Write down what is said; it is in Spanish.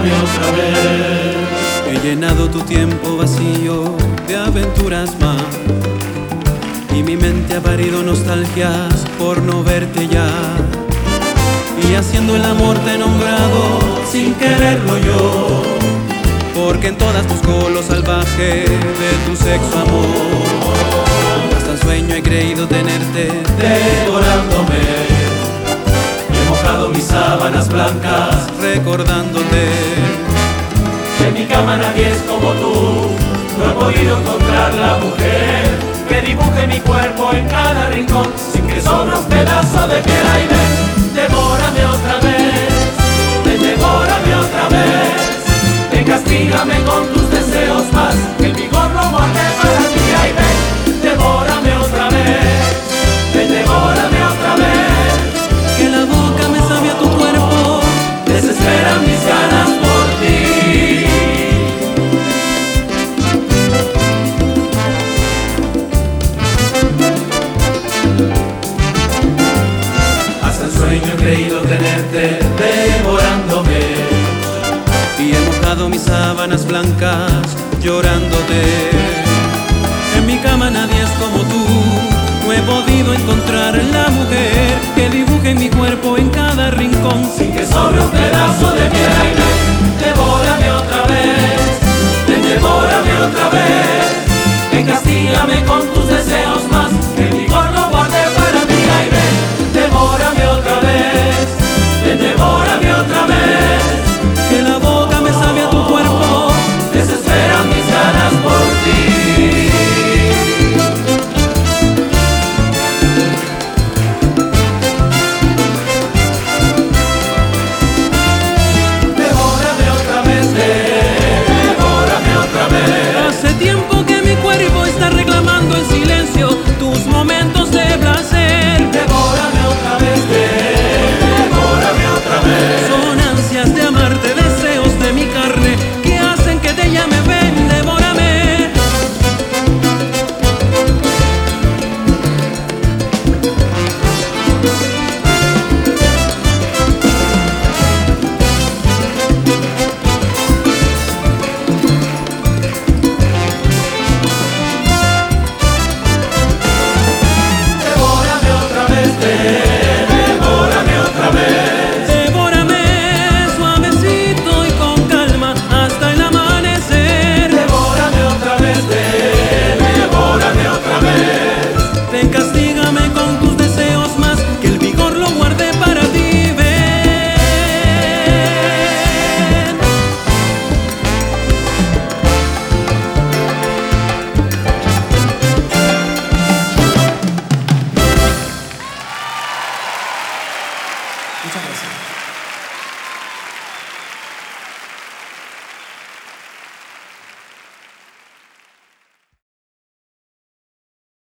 devórame otra vez. He llenado tu tiempo vacío de aventuras más, y mi mente ha parido nostalgias por no verte ya. Y haciendo el amor te he nombrado sin quererlo yo, porque en todas busco lo salvaje de tu sexo amor. Hasta en sueño he creído tenerte Devorándome, he mojado mis sábanas blancas recordándote. En mi cama nadie es como tú, no he podido encontrar la mujer que dibuje mi cuerpo en cada rincón, sin que sobra un pedazo de piel. Ay, ven, devórame otra vez, ven, devórame otra vez, ven, castígame con tus deseos más, que el vigor lo guardé para ti. Ay, ven, devórame otra vez, ven, devórame otra vez, Que la boca me sabe a tu cuerpo, desesperan mis ganas por ti. Hasta en sueño he creído tenerte devorándome. y he mojado mis sábanas blancas llorándote. En mi cama nadie es como tú, no he podido encontrar la mujer que dibuje mi cuerpo en cada rincón. Sin que sobre un pedazo de piel. Ay, ven, devórame otra